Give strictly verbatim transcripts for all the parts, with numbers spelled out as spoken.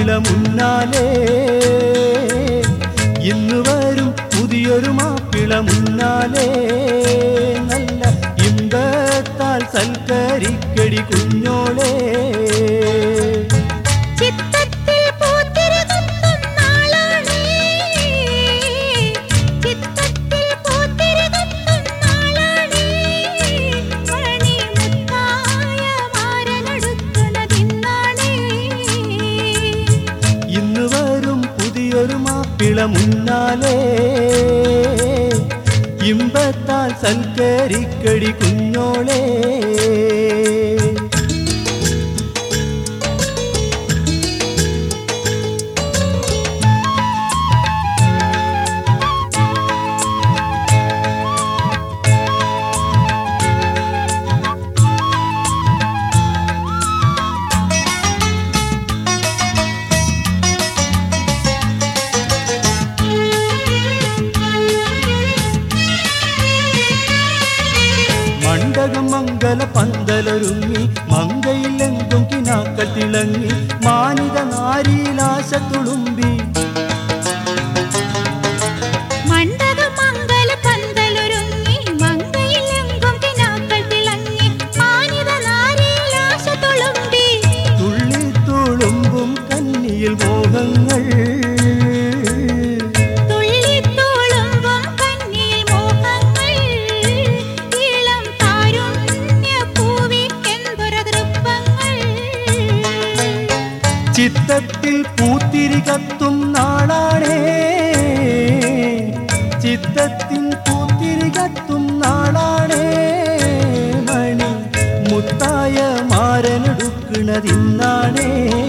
മാപ്പിള മുന്നാലേ ഇന്നു വരും പുതിയൊരു മാപ്പിള മുന്നാലേ നല്ല ഇമ്പത്താൽ സൽക്കരിക്കടി കുഞ്ഞോളേ മുന്നാലേ ഇമ്പത്താൽ സൽക്കരിക്കടി കുഞ്ഞോളേ മംഗല പന്തലൊരുങ്ങി മങ്കയിലെങ്കും കിനാക്കൾ തിളങ്ങി മാനിത നാരീലാശ തുളുമ്പി തുള്ളി തുളുമ്പും കന്നിയിൽ മോഹങ്ങൾ ചിത്തത്തിൽ പൂത്തിരി കത്തും നാളാണേ ചിത്തത്തിൻ പൂത്തിരി കത്തും നാളാണേ മണി മുത്തായ മാരനെടുക്കണതിന്നാണേ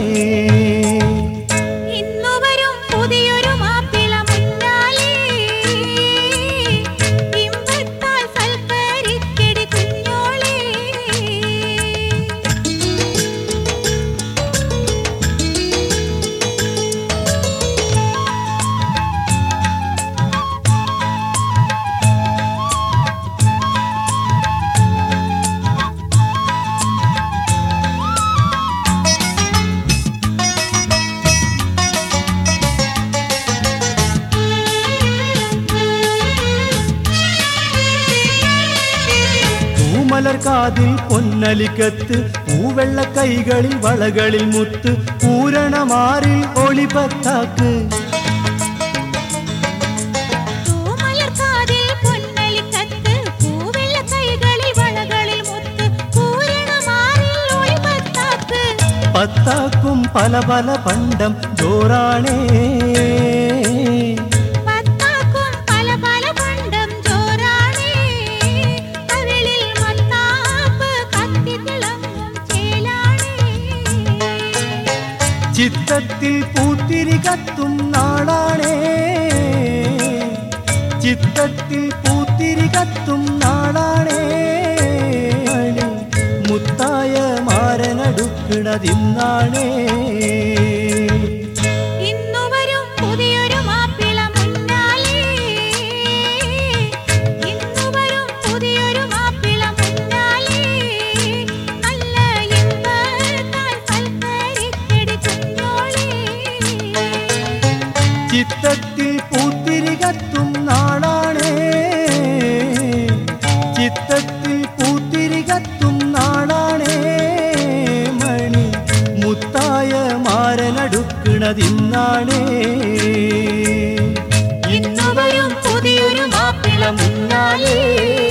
മലർക്കാതിൽ പൊന്നലിക്കത്ത് പൂവെള്ള കൈകളിൽ വളകളിൽ മുത്ത് പൂരണമാറിൽ ഒളിപത്താക്ക് പത്താക്കും പല പല പണ്ടം ജോറാണേ ചിത്തത്തിൽ പൂത്തിരി കത്തും നാളാണേ ചിത്തത്തിൽ പൂത്തിരി കത്തും നാളാണേ മുത്തായ മാരനടുക്കണതിന്നാണേ ചിത്തത്തിൽ പൂത്തിരി കത്തും നാളാണേ ചിത്തത്തിൽ പൂത്തിരി കത്തും നാളാണേ മണി മുത്തായ മാരനടുക്കണതിന്നാണേ ഇന്നു വരും പുതിയൊരു മാപ്പിള മുന്നാലേ